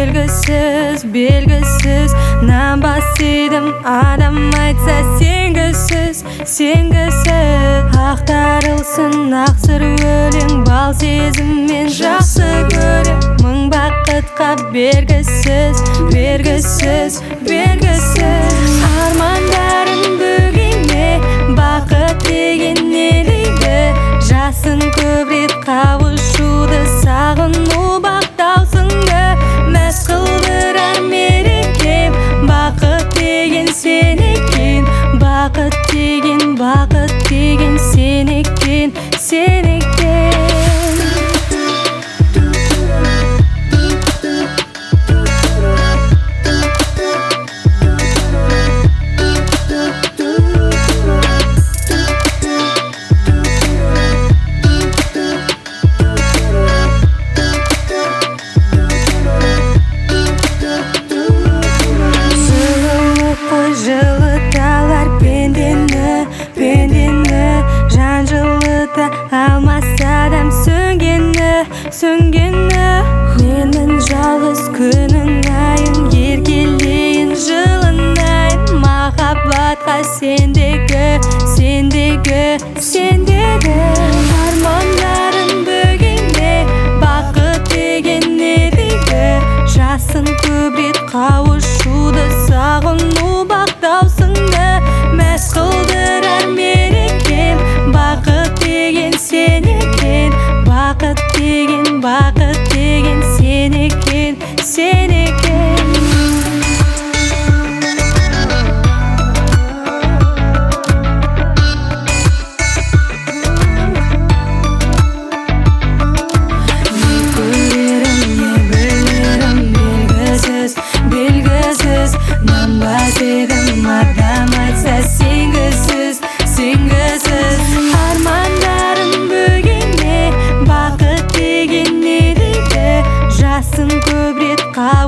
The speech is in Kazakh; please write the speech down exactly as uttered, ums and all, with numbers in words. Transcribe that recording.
белгісіз, белгісіз нанбас едім, адам айтса сенгісіз, сенгісіз. Ақтарылсын ақсыр өлең, бал сезіммен жақсы көрем. Мың бақытқа бергісіз, бергісіз, бергісіз. Армандарым бөгеме, бақыт деген не дейді? Жасын көп рет қауышуды, сағыну бақтаусыңды мәз қылдырар мерекем. Бақыт деген сен екен, бақыт деген, бақыт деген сен екен, сен екен. Жылыталар пендені, пендені, жан жылыта алмас адам сөнгені, сөнгені. Менің жалғыз күнің айын, еркелейін жылынайын. Махаббатқа сендегі, сендегі, сендегі. Армандарым бөгеме, бақыт деген не дейді? Жасын көп рет қауышуды, сағыну бақтаусыңды мәз қылдырар мерекем. Бақыт деген сен екен, бақыт деген, бақыт деген сен екен, сен екен. Белгісіз нанбас едім, адам айтса сенгісіз, сенгісіз. Армандарым бөгеме, бақыт деген не дейді? Жасын көп рет қауышуды,